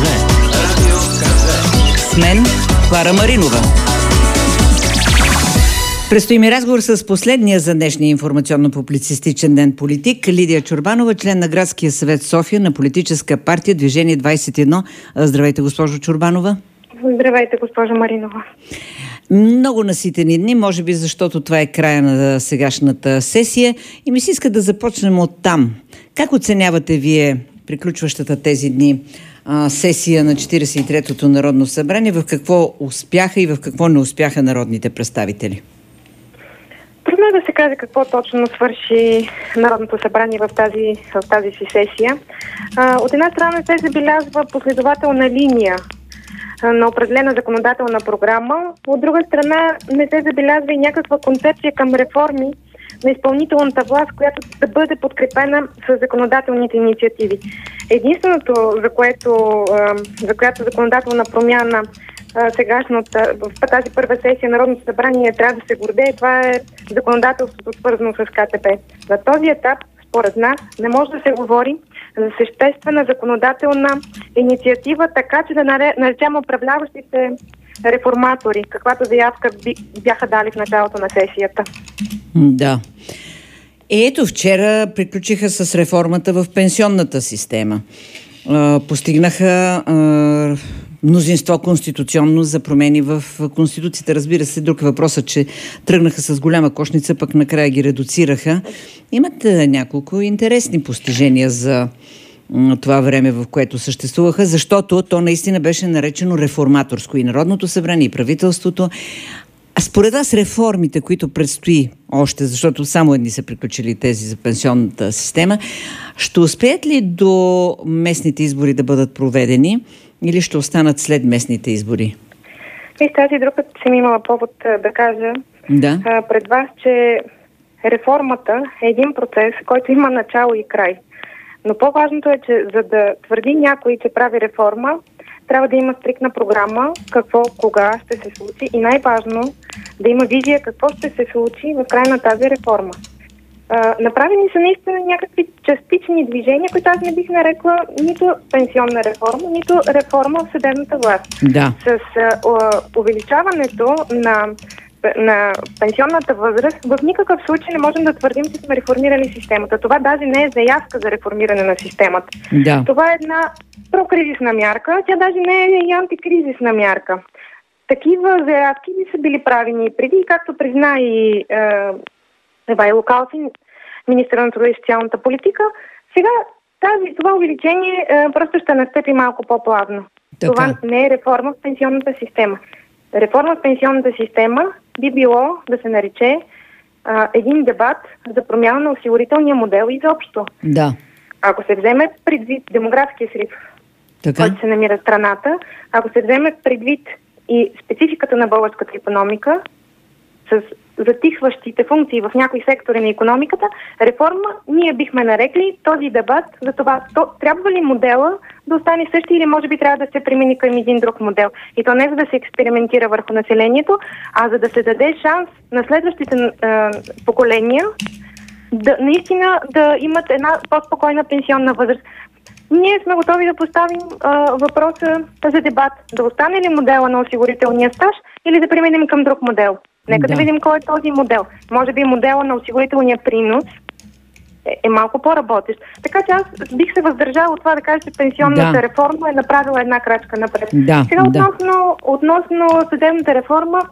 Радио КЗ. С мен Клара Маринова. Предстои ми разговор с последния за днешния информационно-публицистичен ден политик Лидия Чорбанова, член на Градския съвет София на политическа партия Движение 21. Здравейте, госпожо Чорбанова. Здравейте, госпожо Маринова. Много наситени дни, може би защото това е края на сегашната сесия и ми се иска да започнем от там. Как оценявате вие приключващата тези дни сесия на 43-то Народно събрание? В какво успяха и в какво не успяха народните представители? Трудно е да се каже какво точно свърши Народното събрание в тази си сесия. От една страна се забелязва последователна линия на определена законодателна програма, от друга страна не се забелязва и някаква концепция към реформи на изпълнителната власт, която да бъде подкрепена с законодателните инициативи. Единственото, за която законодателна промяна в тази първа сесия Народното събрание трябва да се гордее, това е законодателството, свързано с КТБ. На този етап, според нас, не може да се говори за съществена законодателна инициатива, така че да наречем управляващите реформатори, каквато заявка бяха дали в началото на сесията. Да. Ето, вчера приключиха с реформата в пенсионната система. Постигнаха мнозинство конституционно за промени в Конституцията. Разбира се, друг въпросът, че тръгнаха с голяма кошница, пък накрая ги редуцираха. Имат няколко интересни постижения за това време, в което съществуваха, защото то наистина беше наречено реформаторско и Народното събрание, и правителството. А според вас реформите, които предстои още, защото само едни са приключили тези за пенсионната система, ще успеят ли до местните избори да бъдат проведени или ще останат след местните избори? И тази друг път съм имала повод да кажа пред вас, че реформата е един процес, който има начало и край. Но по-важното е, че за да твърди някой, че прави реформа, трябва да има стриктна програма, какво, кога ще се случи и най-важно да има визия какво ще се случи в края на тази реформа. Направени са наистина някакви частични движения, които аз не бих нарекла нито пенсионна реформа, нито реформа в съдебната власт. Да. С увеличаването на пенсионната възраст, в никакъв случай не можем да твърдим, че сме реформирали системата. Това даже не е заявка за реформиране на системата. Да. Това е една прокризисна мярка, тя даже не е и антикризисна мярка. Такива заявки не са били правени преди, както призна и Ивайло Калфин, министър на труда и социалната политика. Сега това увеличение просто ще настъпи малко по-плавно. Така. Това не е реформа в пенсионната система. Реформа в пенсионната система би било да се нарече един дебат за промяна на осигурителния модел изобщо. Да. Ако се вземе предвид демографския срив, който се намира в страната, ако се вземе предвид и спецификата на българската икономика, с затихващите функции в някои сектори на икономиката, реформа ние бихме нарекли този дебат за това, трябва ли модела да остане същи или може би трябва да се премини към един друг модел. И то не за да се експериментира върху населението, а за да се даде шанс на следващите поколения наистина да имат една по-спокойна пенсионна възраст. Ние сме готови да поставим въпроса за дебат. Да остане ли модела на осигурителния стаж или да преминем към друг модел? Нека да видим кой е този модел. Може би модела на осигурителния принос е малко по-работещ. Така че аз бих се въздържала от това да кажа, че пенсионната реформа е направила една крачка напред. Сега относно съдебната реформа,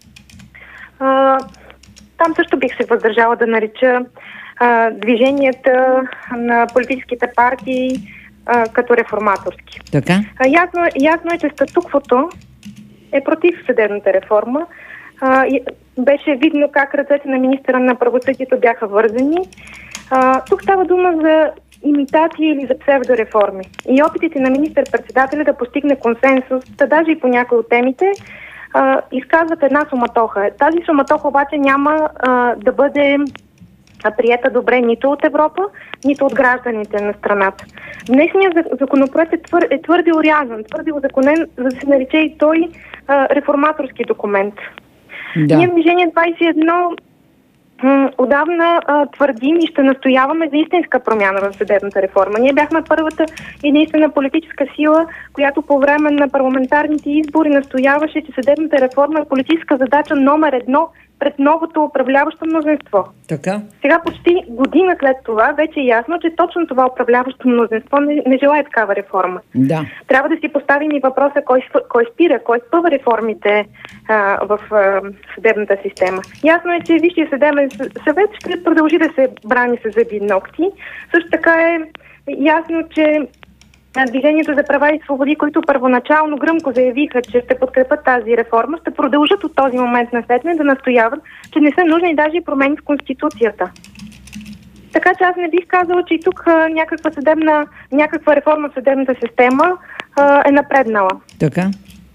там също бих се въздържала да нарича движенията на политическите партии като реформаторски. Така? Ясно е, че статуквото е против съдебната реформа. Беше видно как ръцете на министъра на правосъдието бяха вързани. Тук става дума за имитации или за псевдореформи. И опитите на министър-председателя да постигне консенсус, даже и по някои от темите, изказват една суматоха. Тази суматоха обаче няма да бъде приета добре нито от Европа, нито от гражданите на страната. Днешният законопроект е твърде орязан, твърде узаконен, за да се нарече и той реформаторски документ. Ние в Движение 21 отдавна твърдим и ще настояваме за истинска промяна в съдебната реформа. Ние бяхме първата единствена политическа сила, която по време на парламентарните избори настояваше, че съдебната реформа е политическа задача номер 1 пред новото управляващо мнозинство. Така. Сега почти година след това вече е ясно, че точно това управляващо мнозинство не желае такава реформа. Да. Трябва да си поставим и въпроса кой спира, кой спъва реформите в съдебната система. Ясно е, че Висшия съдебен съвет ще продължи да се брани с зъби и ногти. Също така е ясно, че Движението за права и свободи, които първоначално гръмко заявиха, че ще подкрепят тази реформа, ще продължат от този момент насетне да настояват, че не са нужни даже и промени в Конституцията. Така че аз не бих казала, че и тук някаква реформа в съдебната система е напреднала. Така.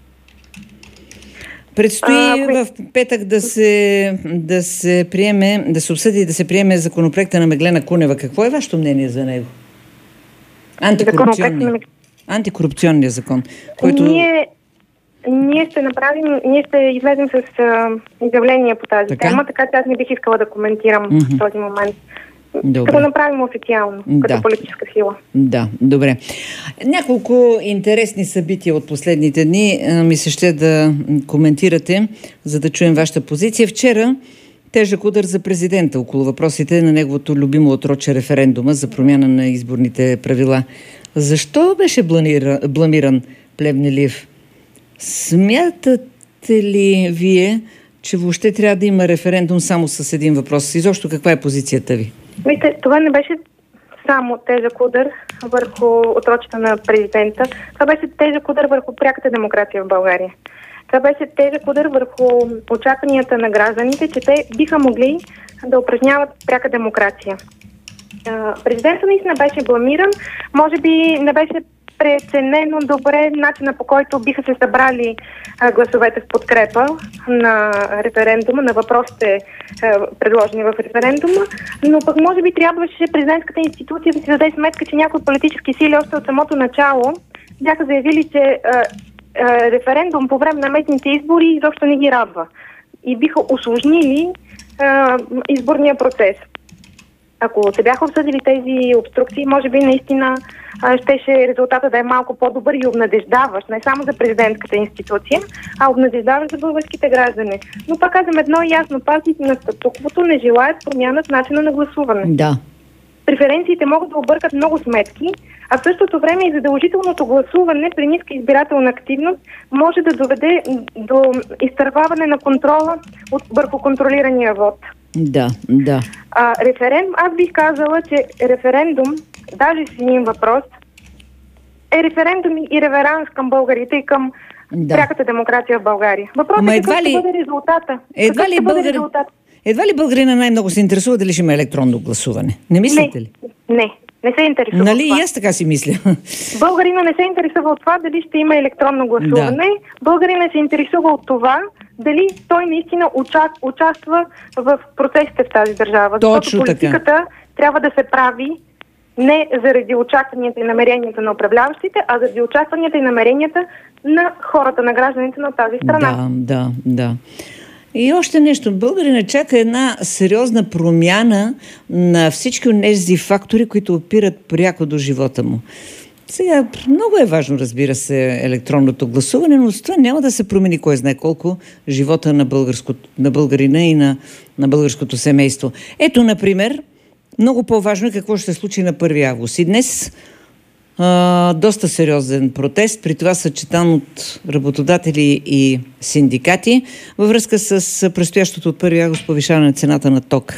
Предстои в петък да се обсъди и да се приеме законопроекта на Меглена Кунева. Какво е вашето мнение за него? Антикорупционния закон, който... Ние ще излезем с изявление по тази тема, така че аз не бих искала да коментирам в този момент. Ще го направим официално, като политическа сила. Да, добре. Няколко интересни събития от последните дни ми се ще да коментирате, за да чуем вашата позиция. Вчера тежък удар за президента около въпросите на неговото любимо отроче референдума за промяна на изборните правила. Защо беше бламиран Плевнелиев? Смятате ли вие, че въобще трябва да има референдум само с един въпрос? Изобщо каква е позицията ви? Вижте, това не беше само тежък удар върху отрочета на президента. Това беше тежък удар върху пряката демокрация в България. Това беше тежък удар върху очакванията на гражданите, че те биха могли да упражняват пряка демокрация. Президентът наистина беше бламиран. Може би не беше преценено добре начина, по който биха се събрали гласовете в подкрепа на референдума, на въпросите предложени в референдума, но пък може би трябваше президентската институция да си даде сметка, че някои политически сили още от самото начало бяха заявили, че референдум по време на местните избори изобщо не ги радва и биха усложнили изборния процес. Ако се бяха обсъдили тези обструкции, може би наистина щеше резултата да е малко по-добър и обнадеждаващ, не само за президентската институция, а обнадеждаващ за българските граждани. Но пак казвам едно ясно, пазите на статуквото не желаят промяна в начина на гласуване. Да. Преференциите могат да объркат много сметки, а в същото време и задължителното гласуване при ниска избирателна активност може да доведе до изтърваване на контрола върху контролирания вод. Да. Аз бих казала, че референдум, даже с един въпрос, е референдум и реверанс към българите и към пряката демокрация в България. Въпросът е какъв ще бъде резултата. Едва ли българина най-много се интересува дали ще има електронно гласуване? Не мислите ли? Не се интересува. Нали и аз така си мисля. Българина не се интересува от това дали ще има електронно гласуване. Да. Българина се интересува от това дали той наистина участва в процесите в тази държава. Точно защото политиката трябва да се прави не заради очакванията и намеренията на управляващите, а заради очакванията и намеренията на хората, на гражданите на тази страна. Да. И още нещо. Българина чака една сериозна промяна на всички онези фактори, които опират пряко до живота му. Сега, много е важно, разбира се, електронното гласуване, но с това няма да се промени кой знае колко живота на българина и на българското семейство. Ето, например, много по-важно е какво ще се случи на 1 август. И днес доста сериозен протест, при това съчетан от работодатели и синдикати във връзка с предстоящото от 1 август повишаване на цената на ток.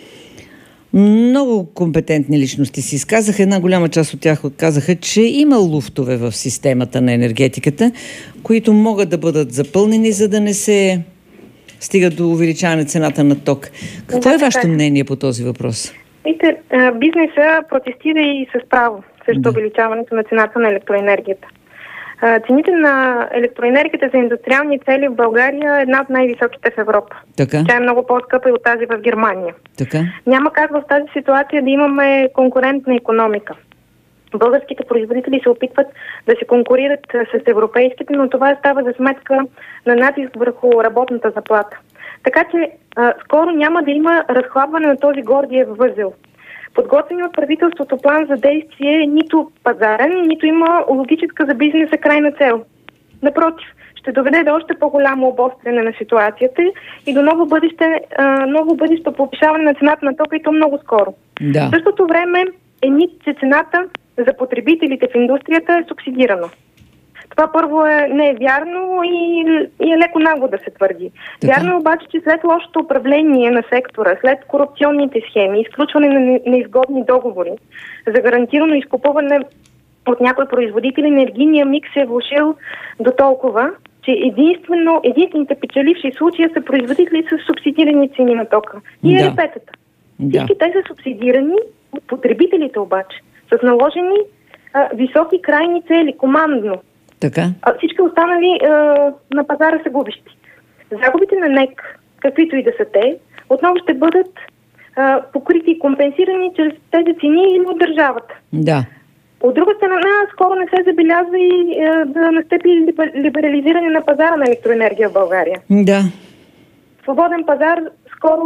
Много компетентни личности си изказаха. Една голяма част от тях казаха, че има луфтове в системата на енергетиката, които могат да бъдат запълнени, за да не се стига до увеличаване цената на ток. Какво е вашето мнение по този въпрос? Вижте, бизнеса протестира и с право срещу увеличаването на цената на електроенергията. Цените на електроенергията за индустриални цели в България е една от най-високите в Европа. Така. Тя е много по-скъпа и от тази в Германия. Така. Няма как в тази ситуация да имаме конкурентна икономика. Българските производители се опитват да се конкурират с европейските, но това става за сметка на натиск върху работната заплата. Така че скоро няма да има разхлабване на този гордиев възел. Подготвен от правителството план за действие е нито пазарен, нито има логическа за бизнеса крайна цел. Напротив, ще доведе до още по-голямо обостряне на ситуацията и до ново бъдеще повишаване на цената на тока, и то много скоро. Да. В същото време цената за потребителите в индустрията е субсидирана. Това първо не е вярно и е леко нагло да се твърди. Така. Вярно е обаче, че след лошото управление на сектора, след корупционните схеми, изключване на неизгодни договори за гарантирано изкупуване от някои производители, енергийния микс се е влошил до толкова, че единствените печеливши случаи са производители с субсидирани цени на тока. И ЕРП-тата. Всички те са субсидирани от потребителите обаче, с наложени високи крайни цели, командно. Така. Всички останали на пазара са губещи. Загубите на НЕК, каквито и да са те, отново ще бъдат покрити и компенсирани чрез тези цени или от държавата. Да. От друга страна, скоро не се забелязва и да настъпи либерализиране на пазара на електроенергия в България. Да. Свободен пазар скоро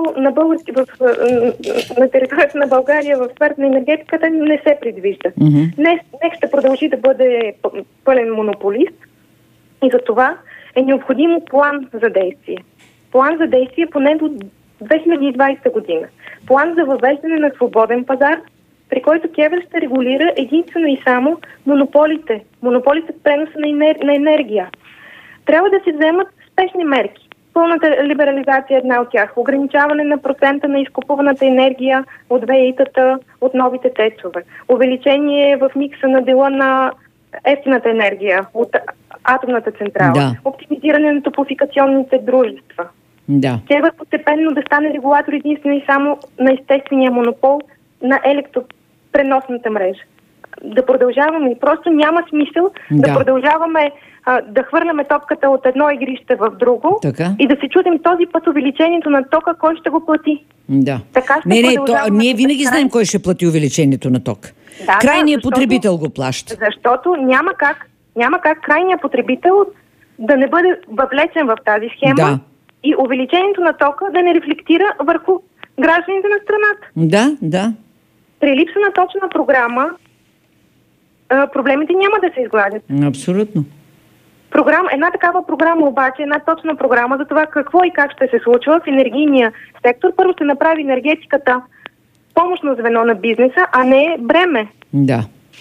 на територията на България в сферата на енергетиката не се предвижда. НЕК ще продължи да бъде пълен монополист и за това е необходимо план за действие. План за действие поне до 2020 година. План за въвеждане на свободен пазар, при който КЕВР ще регулира единствено и само монополите в преноса на енергия. Трябва да се вземат спешни мерки. Пълната либерализация е една от тях. Ограничаване на процента на изкупуваната енергия от ВЕИ-тата, от новите течове. Увеличение в микса на дела на евтината енергия от атомната централа. Да. Оптимизиране на топлофикационните дружества. Да. Трябва постепенно да стане регулатор единствено и само на естествения монопол на електропреносната мрежа. Да продължаваме. Просто няма смисъл да продължаваме да хвърляме топката от едно игрище в друго, така, и да се чудим този път увеличението на тока, кой ще го плати. Да. Така ние винаги знаем кой ще плати увеличението на тока. Крайният потребител го плаща. Защото няма как крайният потребител да не бъде въвлечен в тази схема и увеличението на тока да не рефлектира върху гражданите на страната. Да. При липса на точна програма проблемите няма да се изгладят. Абсолютно. Една такава програма обаче, една точна програма за това какво и как ще се случва в енергийния сектор, първо ще направи енергетиката помощно звено на бизнеса, а не бреме. Да.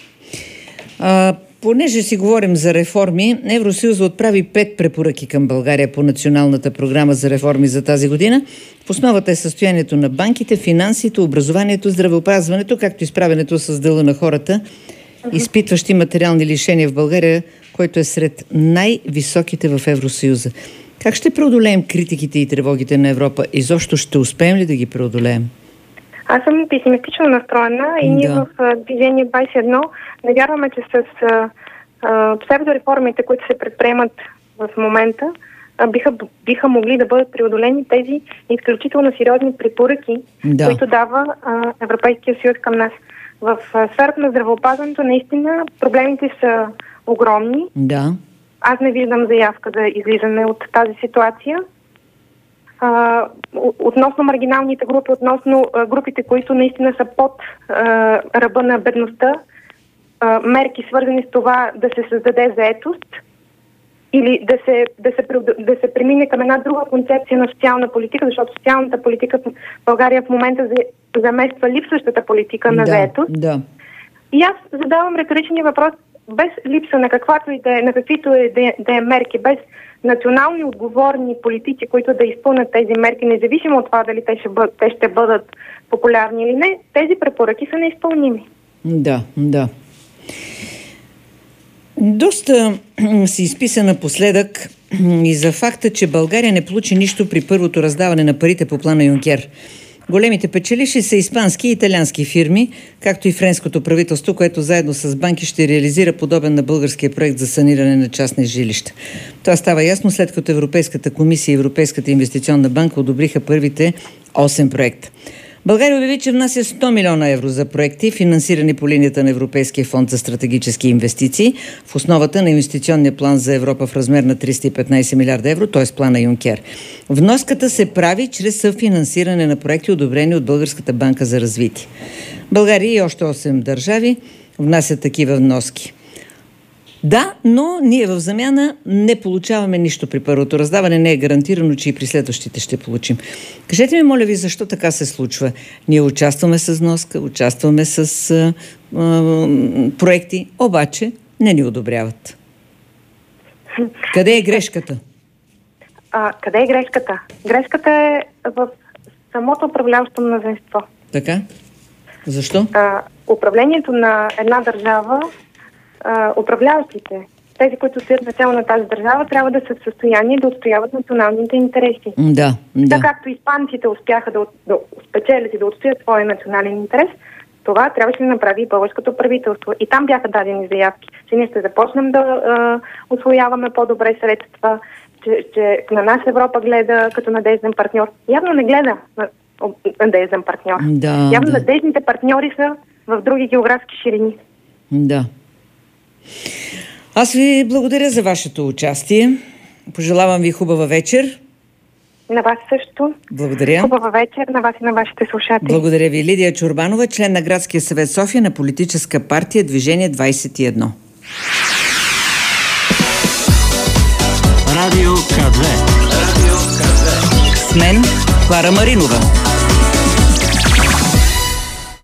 Понеже си говорим за реформи, Евросъюза отправи 5 препоръки към България по националната програма за реформи за тази година. В основата е състоянието на банките, финансите, образованието, здравеопазването, както и справянето с дела на хората, изпитващи материални лишения в България, който е сред най-високите в Евросъюза. Как ще преодолеем критиките и тревогите на Европа? Изобщо ще успеем ли да ги преодолеем? Аз съм песимистично настроена и ние в Движение 21 не вярваме, че с псевдореформите, които се предприемат в момента, биха могли да бъдат преодолени тези изключително сериозни препоръки, които дава Европейския съюз към нас. В сферата на здравеопазването наистина проблемите са огромни. Да. Аз не виждам заявка за излизане от тази ситуация. Относно маргиналните групи, относно групите, които наистина са под ръба на бедността, мерки свързани с това да се създаде заетост или да се премине към една друга концепция на социална политика, защото социалната политика в България в момента замества липсващата политика на заетост. Да. И аз задавам риторичния въпрос, без липса на каквито да е мерки, без национални отговорни политици, които да изпълнят тези мерки, независимо от това дали те ще бъдат популярни или не, тези препоръки са неизпълними. Да. Доста се изписа напоследък и за факта, че България не получи нищо при първото раздаване на парите по плана Юнкер. Големите печеливши са испански и италиански фирми, както и френското правителство, което заедно с банки ще реализира подобен на българския проект за саниране на частни жилища. Това става ясно след като Европейската комисия и Европейската инвестиционна банка одобриха първите 8 проекта. България обяви, че внася 100 милиона евро за проекти, финансирани по линията на Европейския фонд за стратегически инвестиции в основата на инвестиционния план за Европа в размер на 315 милиарда евро, т.е. плана Юнкер. Вноската се прави чрез съфинансиране на проекти, одобрени от Българската банка за развитие. България и още 8 държави внасят такива вноски. Да, но ние в замяна не получаваме нищо при първото раздаване. Не е гарантирано, че и при следващите ще получим. Кажете ми, моля ви, защо така се случва? Ние участваме с вноска, участваме с проекти, обаче не ни одобряват. Къде е грешката? Къде е грешката? Грешката е в самото управляващо мнозинство. Така? Защо? Управлението на една държава, управляващите, тези, които стоят начало на тази държава, трябва да са в състояние да отстояват националните интереси. Да. Така както испанците успяха да спечелят и да отстоят своя национален интерес, това трябваше да направи и българското правителство. И там бяха дадени заявки, че ние ще започнем да усвояваме по-добре средства, че на нас Европа гледа като надежден партньор. Явно не гледа надежден партньор. Явно надеждните партньори са в други географски ширини. Да. Аз ви благодаря за вашето участие. Пожелавам ви хубава вечер. На вас също. Благодаря. Хубава вечер на вас и на вашите слушатели. Благодаря ви. Лидия Чорбанова, член на Градския съвет София на политическа партия Движение 21. Радио К2. С мен Клара Маринова.